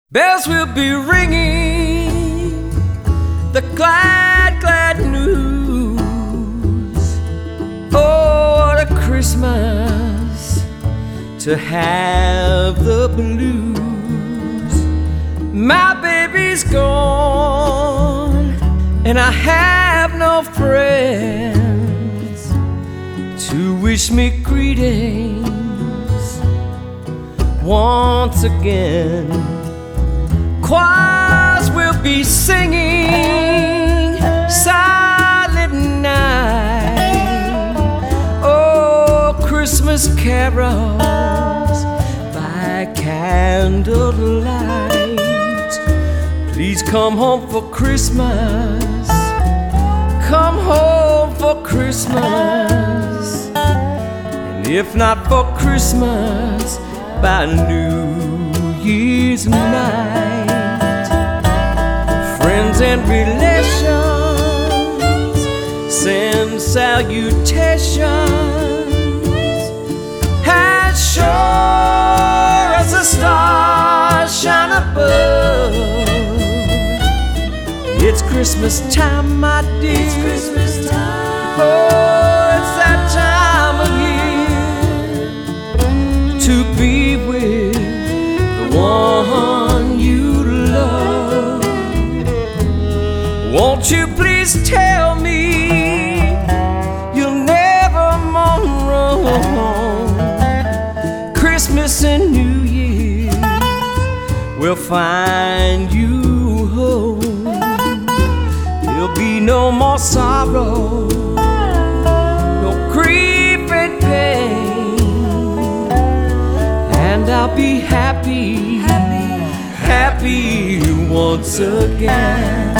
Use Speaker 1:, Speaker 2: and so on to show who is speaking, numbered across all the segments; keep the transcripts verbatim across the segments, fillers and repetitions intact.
Speaker 1: Bells will be ringing the glad, glad news. Oh, what a Christmas to have the blues. My baby's gone and I have no friends to wish me greetings once again. Choirs will be singing Silent Night. Oh, Christmas carols by candlelight. Please come home for Christmas. Come home for Christmas. And if not for Christmas, by New Year's night. Friends and relations send salutations as sure as the stars shine above. It's Christmas time, my dear.
Speaker 2: It's Christmas time.
Speaker 1: Oh, it's that time of year to be with the one you love. Won't you please tell me you'll never mourn wrong? Christmas and New Year will find you home. There'll be no more sorrow, no grief and pain, and I'll be happy, happy, happy once again.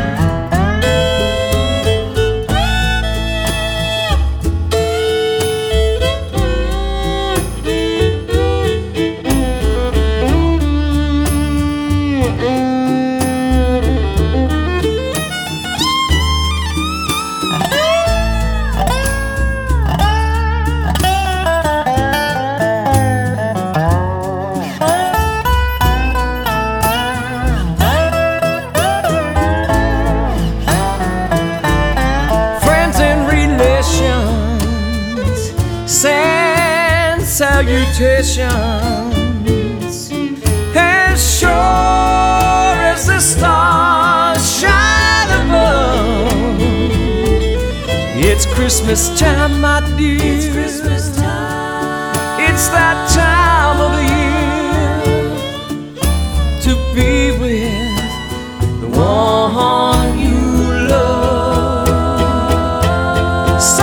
Speaker 1: Send salutations as sure as the stars shine above. It's Christmas time, my dear.
Speaker 2: It's Christmas time.
Speaker 1: It's that time of the year to be with the one you love. So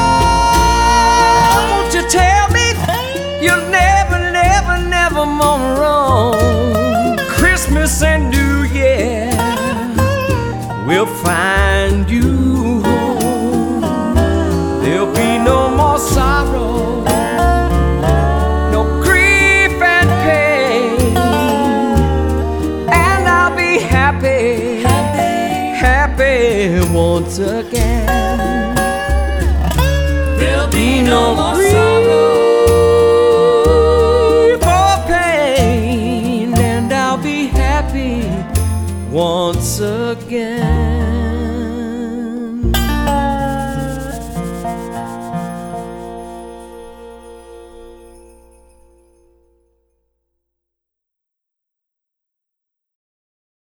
Speaker 1: you'll never, never, never mourn wrong. Christmas and New Year will find you home. There'll be no more sorrow, no grief and pain, and I'll be happy, happy, happy once again.
Speaker 2: There'll be no more sorrow,
Speaker 1: once again.